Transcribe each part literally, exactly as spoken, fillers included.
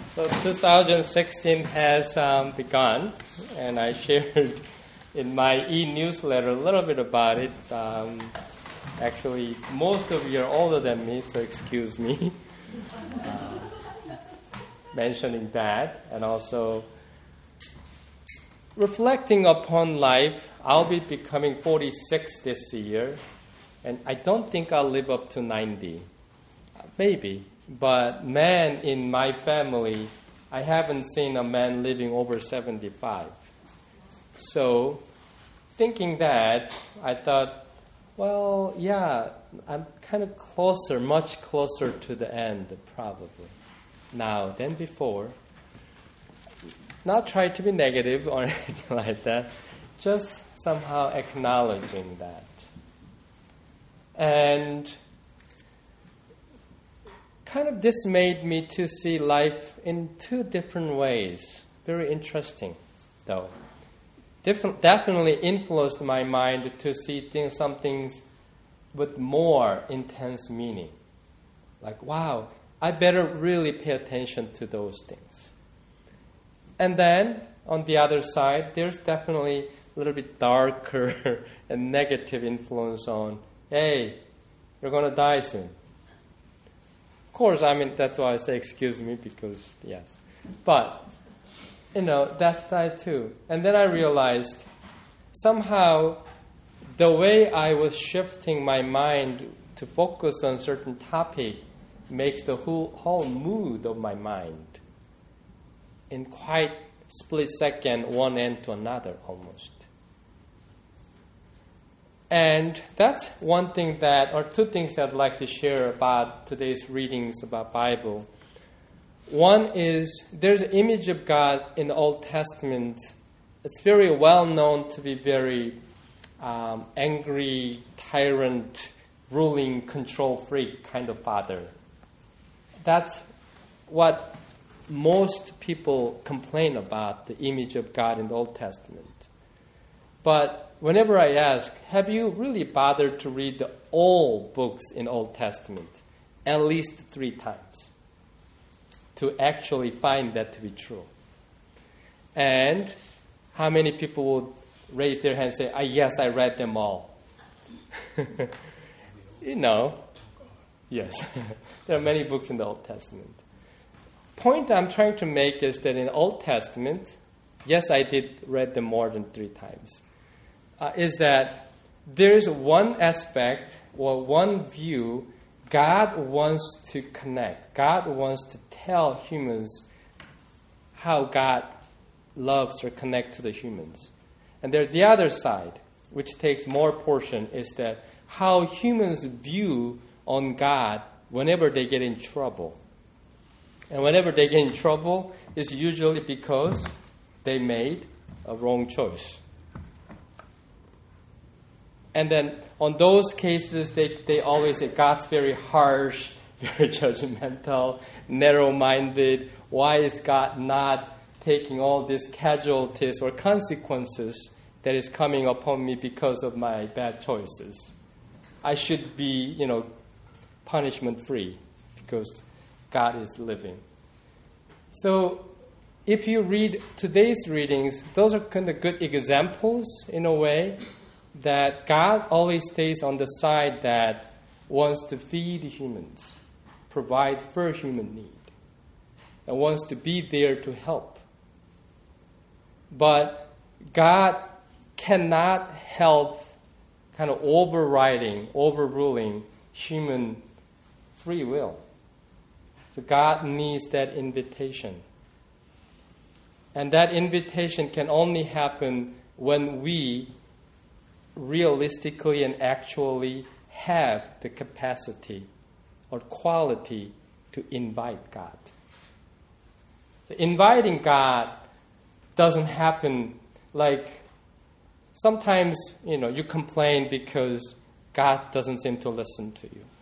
So two thousand sixteen has um, begun, and I shared in my e-newsletter a little bit about it. Um, actually, most of you are older than me, so excuse me uh, mentioning that. And also reflecting upon life. I'll be becoming forty-six this year, and I don't think I'll live up to ninety. Maybe. But man in my family, I haven't seen a man living over seventy-five. So, thinking that, I thought, well, yeah, I'm kind of closer, much closer to the end, probably, now than before. Not try to be negative or anything like that, just somehow acknowledging that. And kind of this made me to see life in two different ways. Very interesting, though. Different, definitely influenced my mind to see things, some things with more intense meaning. Like, wow, I better really pay attention to those things. And then, on the other side, there's definitely a little bit darker and negative influence on, hey, you're going to die soon. Of course, I mean, that's why I say excuse me, because, yes. But, you know, that's that too. And then I realized somehow the way I was shifting my mind to focus on certain topic makes the whole, whole mood of my mind in quite split second, one end to another almost. And that's one thing that, or two things that I'd like to share about today's readings about Bible. One is there's an image of God in the Old Testament. It's very well known to be very um, angry, tyrant, ruling, control freak kind of father. That's what most people complain about, the image of God in the Old Testament. But whenever I ask, have you really bothered to read the all books in Old Testament at least three times to actually find that to be true? And how many people would raise their hand and say, ah, yes, I read them all? You know, yes, there are many books in the Old Testament. Point I'm trying to make is that in the Old Testament, yes, I did read them more than three times. Uh, is that there is one aspect or one view God wants to connect. God wants to tell humans how God loves or connects to the humans. And there's the other side, which takes more portion, is that how humans view on God whenever they get in trouble. And whenever they get in trouble, it's usually because they made a wrong choice. And then on those cases, they, they always say God's very harsh, very judgmental, narrow-minded. Why is God not taking all these casualties or consequences that is coming upon me because of my bad choices? I should be, you know, punishment-free because God is living. So if you read today's readings, those are kind of good examples in a way that God always stays on the side that wants to feed humans, provide for human need, and wants to be there to help. But God cannot help kind of overriding, overruling human free will. So God needs that invitation. And that invitation can only happen when we realistically and actually have the capacity or quality to invite God. So inviting God doesn't happen like sometimes, you know, you complain because God doesn't seem to listen to you.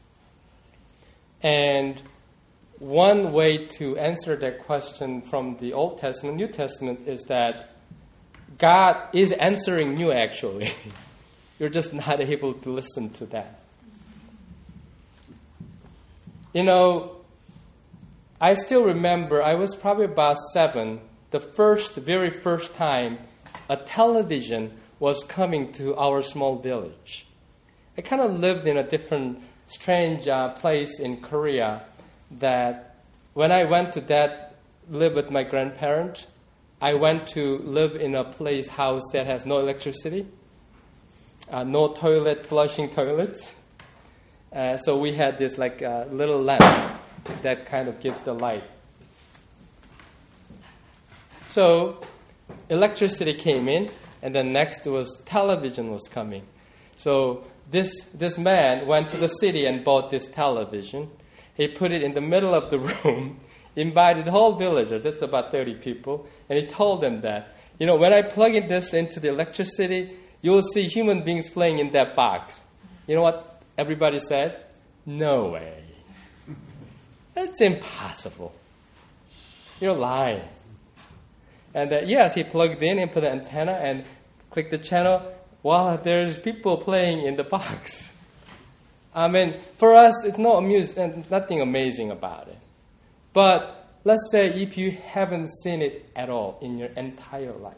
And one way to answer that question from the Old Testament, New Testament, is that God is answering you, actually. You're just not able to listen to that. You know, I still remember, I was probably about seven, the first, very first time a television was coming to our small village. I kind of lived in a different, strange uh, place in Korea that when I went to that, live with my grandparents, I went to live in a place, house that has no electricity, uh, no toilet, flushing toilets. Uh, so we had this like uh, little lamp that kind of gives the light. So electricity came in, and then next was television was coming. So this this man went to the city and bought this television. He put it in the middle of the room, invited whole villagers, that's about thirty people, and he told them that, you know, when I plug in this into the electricity, you will see human beings playing in that box. You know what everybody said? No way. That's impossible. You're lying. And uh, yes, he plugged in and put the antenna and clicked the channel. Wow, there's people playing in the box. I mean, for us, it's no amuse- nothing amazing about it. But let's say if you haven't seen it at all in your entire life,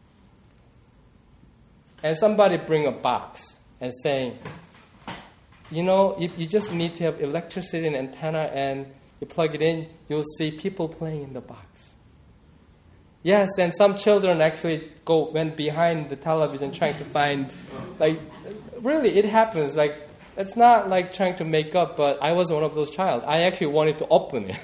and somebody bring a box and saying, you know, you, you just need to have electricity and antenna, and you plug it in, you'll see people playing in the box. Yes, and some children actually go went behind the television trying to find, like, really, it happens. Like, it's not like trying to make up, but I was one of those child. I actually wanted to open it.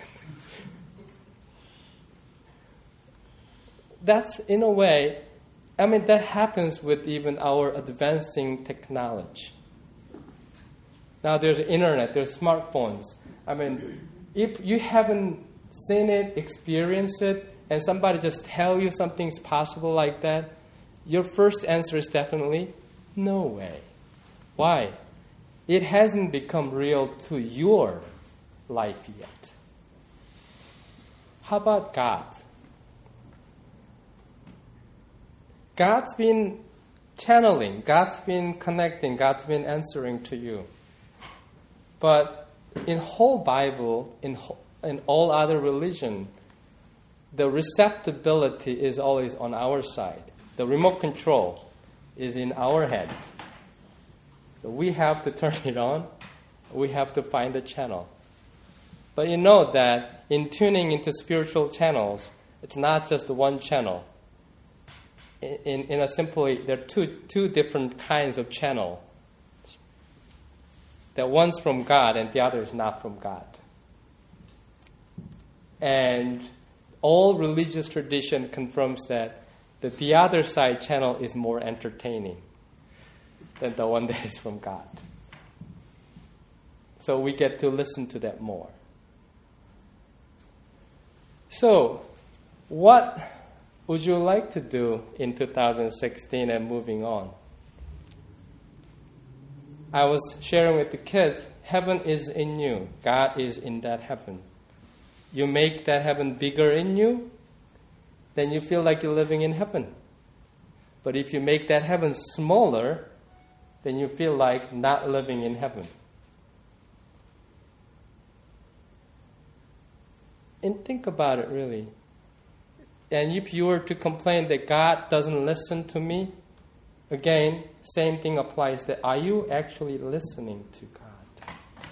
That's, in a way, I mean, that happens with even our advancing technology. Now there's internet, there's smartphones. I mean, if you haven't seen it, experienced it, and somebody just tell you something's possible like that, your first answer is definitely, no way. Why? It hasn't become real to your life yet. How about God? God's been channeling, God's been connecting, God's been answering to you. But in whole Bible, in whole, in all other religion, the receptibility is always on our side. The remote control is in our head. So we have to turn it on. We have to find the channel. But you know that in tuning into spiritual channels, it's not just one channel. In, in, in a simply, there are two, two different kinds of channel. That one's from God and the other is not from God. And all religious tradition confirms that the, the other side channel is more entertaining than the one that is from God. So we get to listen to that more. So, what would you like to do in two thousand sixteen and moving on? I was sharing with the kids, heaven is in you. God is in that heaven. You make that heaven bigger in you, then you feel like you're living in heaven. But if you make that heaven smaller, then you feel like not living in heaven. And think about it, really. And if you were to complain that God doesn't listen to me, again, same thing applies. That are you actually listening to God?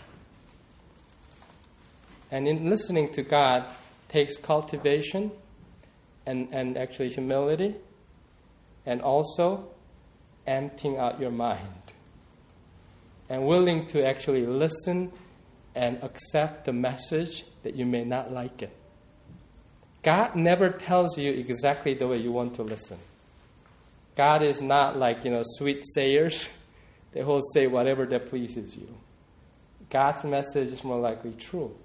And in listening to God takes cultivation and, and actually humility, and also emptying out your mind and willing to actually listen and accept the message that you may not like it. God never tells you exactly the way you want to listen. God is not like, you know, sweet sayers. They will say whatever that pleases you. God's message is more likely true.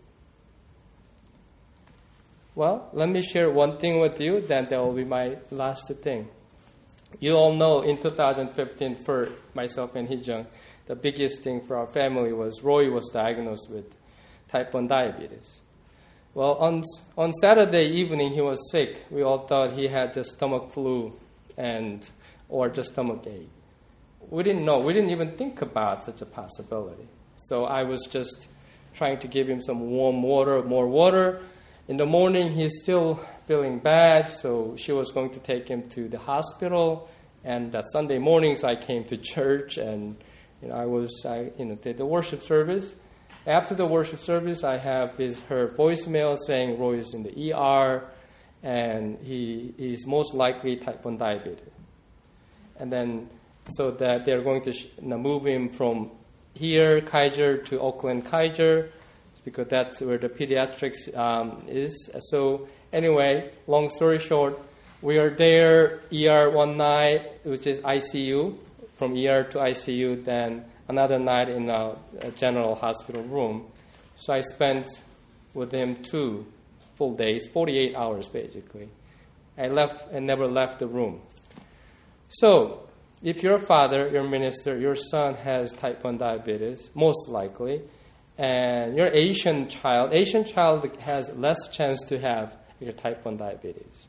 Well, let me share one thing with you, then that will be my last thing. You all know in two thousand fifteen, for myself and Hee-jung, the biggest thing for our family was Roy was diagnosed with type one diabetes. Well, on on Saturday evening, he was sick. We all thought he had just stomach flu and or just stomach ache. We didn't know. We didn't even think about such a possibility. So I was just trying to give him some warm water, more water, in the morning, he's still feeling bad, so she was going to take him to the hospital. And that Sunday mornings, I came to church, and you know, I was, I you know, did the worship service. After the worship service, I have his her voicemail saying Roy is in the E R, and he is most likely type one diabetes. And then, so that they're going to sh- move him from here, Kaiser, to Oakland Kaiser, because that's where the pediatrics um, is. So anyway, long story short, we are there, E R one night, which is I C U, from E R to I C U, then another night in a, a general hospital room. So I spent with him two full days, forty-eight hours basically. I left and never left the room. So if you're a father, you're a minister, your son has type one diabetes, most likely, and your Asian child, Asian child has less chance to have your type one diabetes.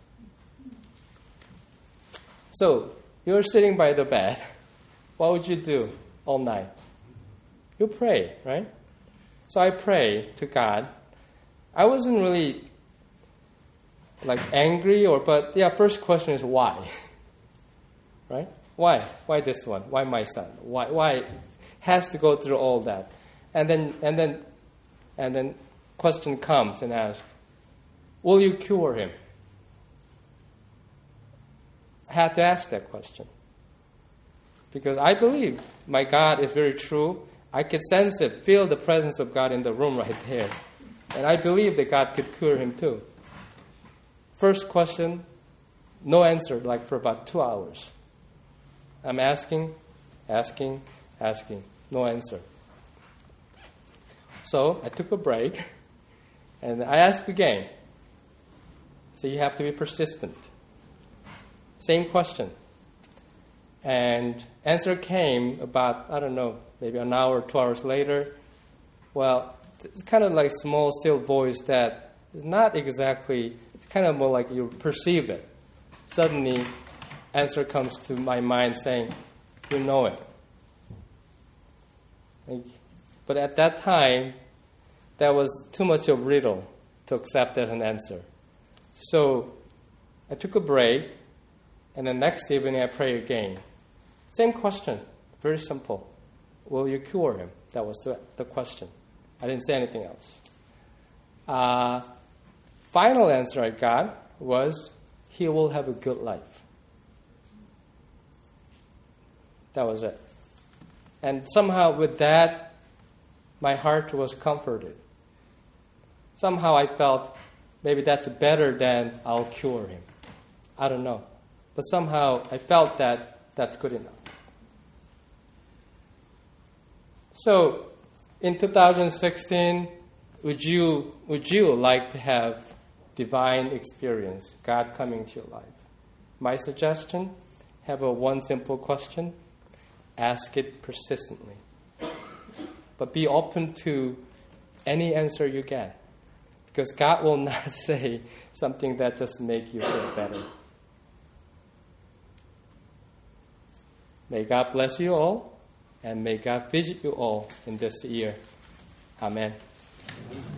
So you're sitting by the bed. What would you do all night? You pray, right? So I pray to God. I wasn't really like angry, or but yeah. First question is why, right? Why? Why this one? Why my son? Why? Why has to go through all that? And then and then and then question comes and asks, will you cure him? I had to ask that question. Because I believe my God is very true. I could sense it, feel the presence of God in the room right there. And I believe that God could cure him too. First question, no answer, like for about two hours. I'm asking, asking, asking, no answer. So I took a break, and I asked again. So you have to be persistent. Same question. And answer came about, I don't know, maybe an hour, two hours later. Well, it's kind of like small, still voice that is not exactly, it's kind of more like you perceive it. Suddenly, answer comes to my mind saying, you know it. Like, but at that time, that was too much of a riddle to accept as an answer. So I took a break, and the next evening I prayed again. Same question, very simple. Will you cure him? That was the, the question. I didn't say anything else. Uh, final answer I got was, he will have a good life. That was it. And somehow with that, my heart was comforted. Somehow I felt maybe that's better than I'll cure him. I don't know. But somehow I felt that that's good enough. So in two thousand sixteen, would you would you like to have divine experience, God coming to your life? My suggestion, have a one simple question. Ask it persistently. But be open to any answer you get. Because God will not say something that just makes you feel better. May God bless you all, and may God visit you all in this year. Amen.